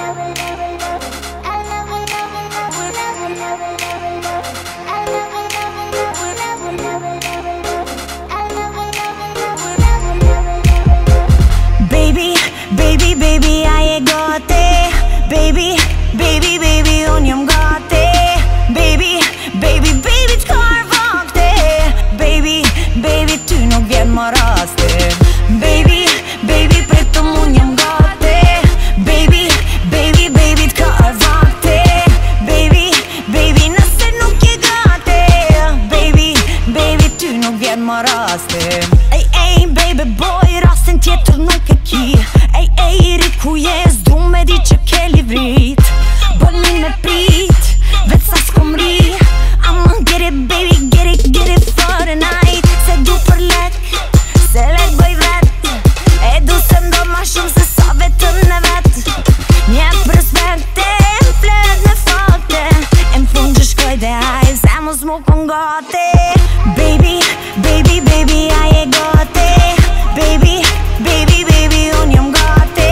Baby, ja gati. Baby, unë jam gati. Baby, qkar vakti. Baby, ty nuk vjen më rasti. Baby, pritëm unë jam gati. Baby, qkar vakti. Baby, nëse nuk je gati. Baby, ty nuk vjen më rasti. Ej, baby boy, rastin tjetër nuk e ki. Ej, riku jes, du me di që ke livrit. Bën mi me prit, vet sa s'kom ri. I'ma get it baby, get it for the night. Se du për lek, se lek bëj vet. E du se ndo ma shumë se sa vetëm në vet. Një perspekte, flet me fakte. E m'fund që shkoj dhe haj, se mos mu kon gati. Baby, ja je gati. Baby, unë jam gati.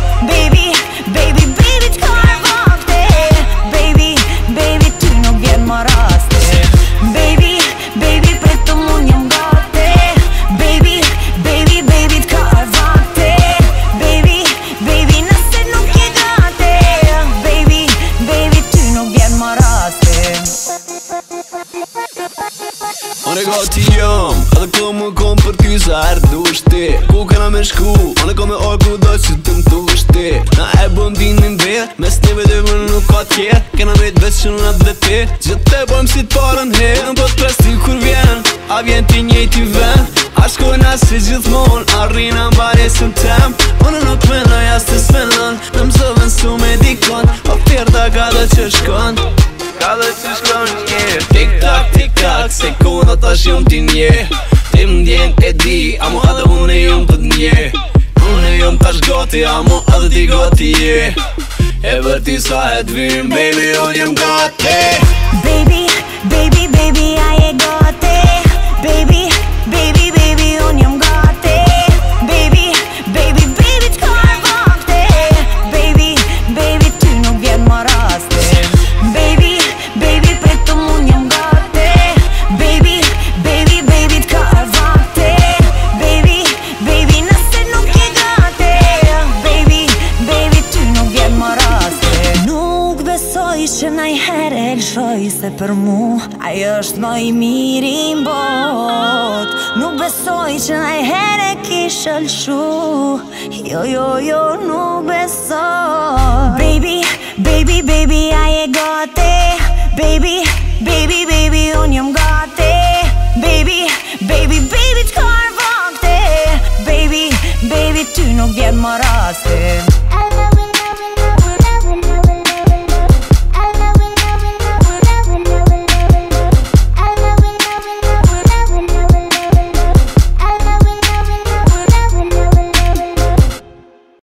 Baby, qkar vakti. Baby, ty nuk vjen më rasti. Baby, pritëm unë jam gati. Baby, qkar vakti. Baby, nëse nuk je gati. Baby, ty nuk vjen më rasti. Unë e gati jam, edhe ko më kom për ty sa herë dush ti. Ku kena me shku, unë e kom me orë ku doj që të më dush ti. Na e bëm dinin verë, mes neve dhe më nuk ka tjerë. Kena me të veç që në atë dhe ti. Gjithë te bojmë si t'parën herë. Në bët presti kur vjen, a vjen t'i njejti ven. A shkojna si gjithmon, a rrina mbaresën tem. Unë nuk mena jas të smenon, në mëzëven su me dikon. Pa firta ka dhe që shkon, ka dhe që shkon nje. Tik-tak, sekunda tash jom t'i nje. Ti m'ndjen e di, amo edhe unë e jom të t'nje. Unë e jom tash gati, amo edhe ti gati je. E vërti sa e t'vim, baby, unë jem gati. Baby, ja je gati. Baby, unë jem gati. Baby, qkar vakti. Baby, ty nuk vjen më rasti. Baby, pritëm unë jem gati. Baby, qkar vakti. Baby, nëse nuk je gati. Baby, ty nuk vjen më rasti. Nuk besoj që najherë e lëshoj se për mu ajo është më i miri m'bot. Nuk besoj që najherë e kishë lëshu. Jo, nuk besoj. Baby, ja je gati. Baby, unë jam gati. Baby, qkar vakti. Baby, ty nuk vjen më rasti.